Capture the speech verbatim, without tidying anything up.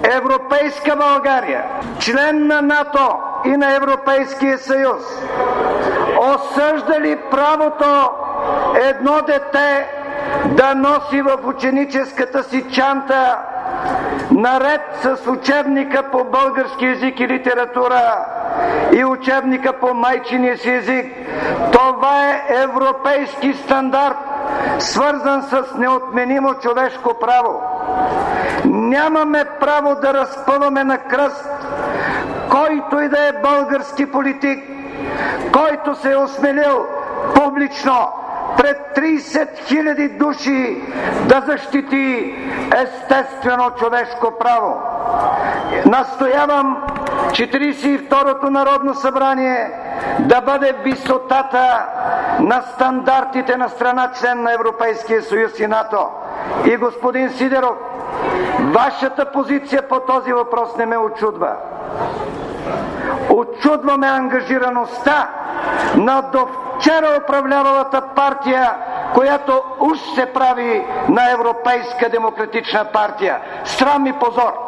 европейска България, член на НАТО и на Европейския съюз, осъжда ли правото едно дете да носи в ученическата си чанта, наред с учебника по български език и литература и учебника по майчиния си език? Това е европейски стандарт, свързан с неотменимо човешко право. Нямаме право да разпъваме на кръст който и да е български политик, който се е осмелил публично пред трийсет хиляди души да защити естествено човешко право. Настоявам четирийсет и второто Народно събрание да бъде висотата на стандартите на страна член на Европейския съюз и НАТО. И господин Сидеров, вашата позиция по този въпрос не ме очудва. Очудваме ангажираността на до вчера управлявалата партия, която уж се прави на европейска демократична партия. Срам и позор!